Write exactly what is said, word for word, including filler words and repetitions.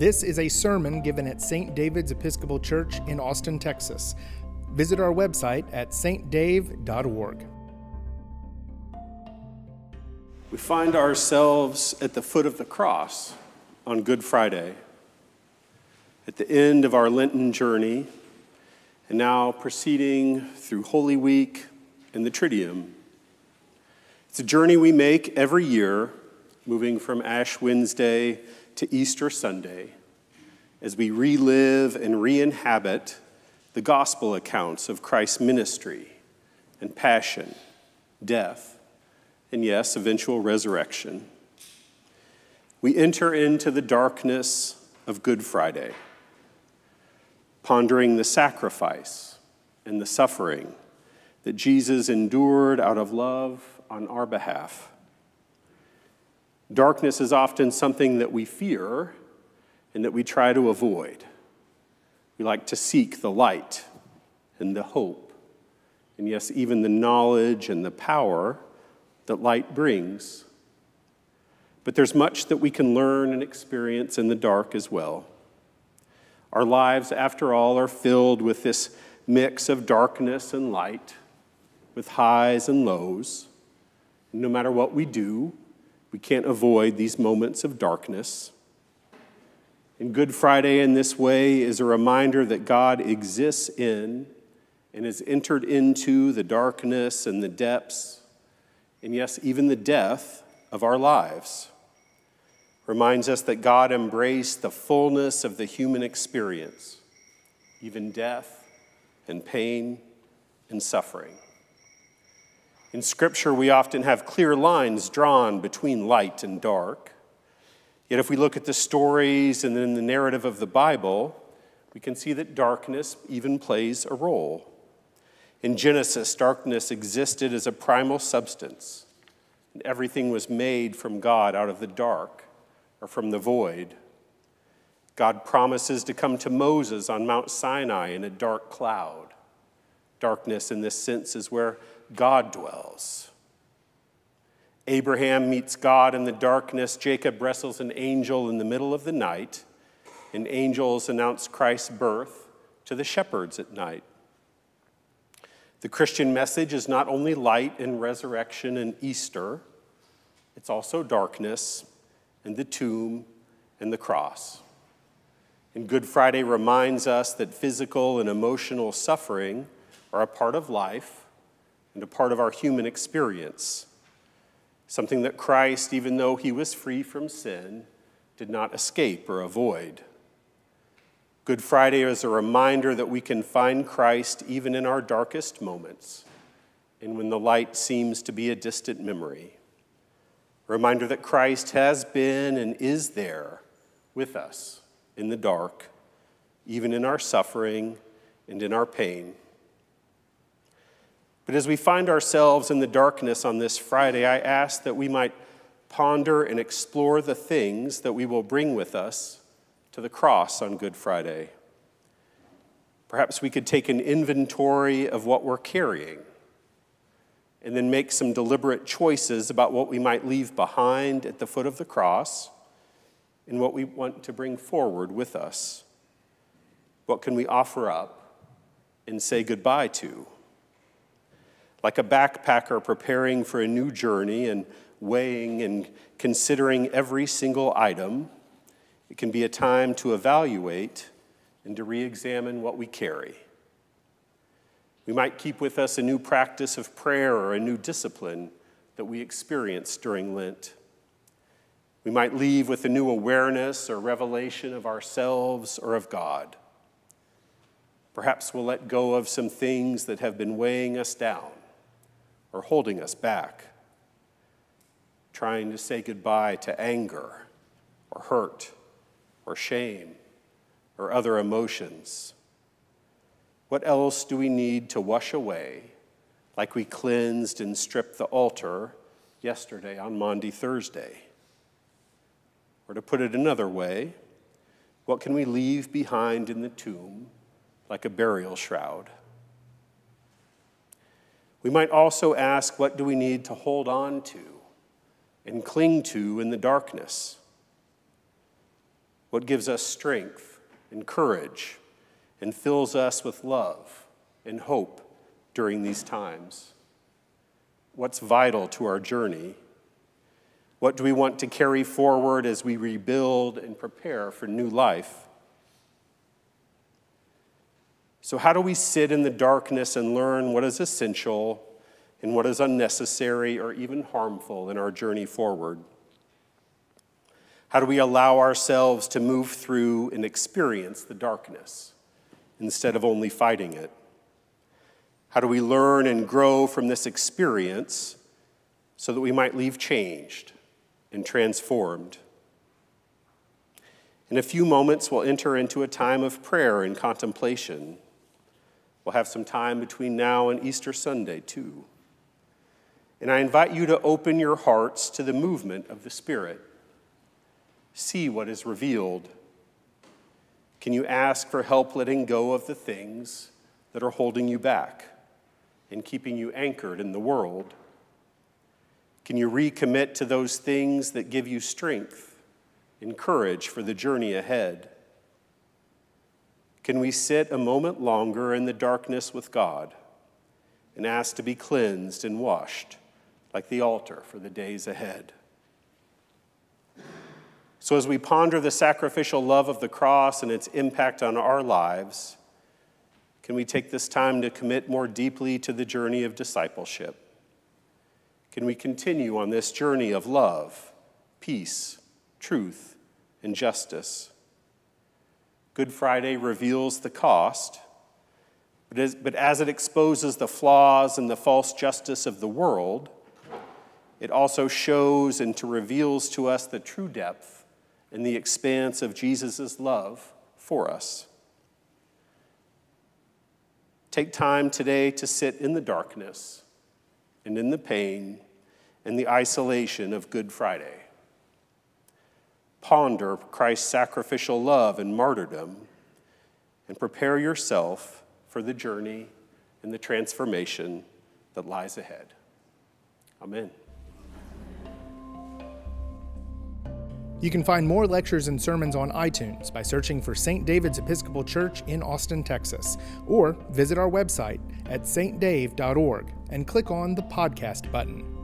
This is a sermon given at Saint David's Episcopal Church in Austin, Texas. Visit our website at s t dave dot org. We find ourselves at the foot of the cross on Good Friday, at the end of our Lenten journey, and now proceeding through Holy Week and the Triduum. It's a journey we make every year, moving from Ash Wednesday to Easter Sunday, as we relive and re-inhabit the gospel accounts of Christ's ministry and passion, death, and yes, eventual resurrection. We enter into the darkness of Good Friday, pondering the sacrifice and the suffering that Jesus endured out of love on our behalf. Darkness is often something that we fear and that we try to avoid. We like to seek the light and the hope, and yes, even the knowledge and the power that light brings. But there's much that we can learn and experience in the dark as well. Our lives, after all, are filled with this mix of darkness and light, with highs and lows. No matter what we do, we can't avoid these moments of darkness. And Good Friday in this way is a reminder that God exists in and has entered into the darkness and the depths, and yes, even the death of our lives. Reminds us that God embraced the fullness of the human experience, even death and pain and suffering. In Scripture, we often have clear lines drawn between light and dark. Yet if we look at the stories and then the narrative of the Bible, we can see that darkness even plays a role. In Genesis, darkness existed as a primal substance, and everything was made from God out of the dark or from the void. God promises to come to Moses on Mount Sinai in a dark cloud. Darkness in this sense is where God dwells. Abraham meets God in the darkness. Jacob wrestles an angel in the middle of the night, and angels announce Christ's birth to the shepherds at night. The Christian message is not only light and resurrection and Easter, it's also darkness and the tomb and the cross. And Good Friday reminds us that physical and emotional suffering are a part of life and a part of our human experience, something that Christ, even though he was free from sin, did not escape or avoid. Good Friday is a reminder that we can find Christ even in our darkest moments and when the light seems to be a distant memory. A reminder that Christ has been and is there with us in the dark, even in our suffering and in our pain. But as we find ourselves in the darkness on this Friday, I ask that we might ponder and explore the things that we will bring with us to the cross on Good Friday. Perhaps we could take an inventory of what we're carrying and then make some deliberate choices about what we might leave behind at the foot of the cross and what we want to bring forward with us. What can we offer up and say goodbye to? Like a backpacker preparing for a new journey and weighing and considering every single item, it can be a time to evaluate and to re-examine what we carry. We might keep with us a new practice of prayer or a new discipline that we experience during Lent. We might leave with a new awareness or revelation of ourselves or of God. Perhaps we'll let go of some things that have been weighing us down or holding us back, trying to say goodbye to anger or hurt or shame or other emotions. What else do we need to wash away like we cleansed and stripped the altar yesterday on Maundy Thursday? Or to put it another way, what can we leave behind in the tomb like a burial shroud? We might also ask, what do we need to hold on to and cling to in the darkness? What gives us strength and courage and fills us with love and hope during these times? What's vital to our journey? What do we want to carry forward as we rebuild and prepare for new life? So how do we sit in the darkness and learn what is essential and what is unnecessary or even harmful in our journey forward? How do we allow ourselves to move through and experience the darkness instead of only fighting it? How do we learn and grow from this experience so that we might leave changed and transformed? In a few moments, we'll enter into a time of prayer and contemplation. We'll have some time between now and Easter Sunday, too. And I invite you to open your hearts to the movement of the Spirit. See what is revealed. Can you ask for help letting go of the things that are holding you back and keeping you anchored in the world? Can you recommit to those things that give you strength and courage for the journey ahead? Can we sit a moment longer in the darkness with God and ask to be cleansed and washed like the altar for the days ahead? So as we ponder the sacrificial love of the cross and its impact on our lives, can we take this time to commit more deeply to the journey of discipleship? Can we continue on this journey of love, peace, truth, and justice? Good Friday reveals the cost, but as, but as it exposes the flaws and the false justice of the world, it also shows and to reveals to us the true depth and the expanse of Jesus' love for us. Take time today to sit in the darkness and in the pain and the isolation of Good Friday. Ponder Christ's sacrificial love and martyrdom and prepare yourself for the journey and the transformation that lies ahead. Amen. You can find more lectures and sermons on iTunes by searching for Saint David's Episcopal Church in Austin, Texas, or visit our website at s t dave dot org and click on the podcast button.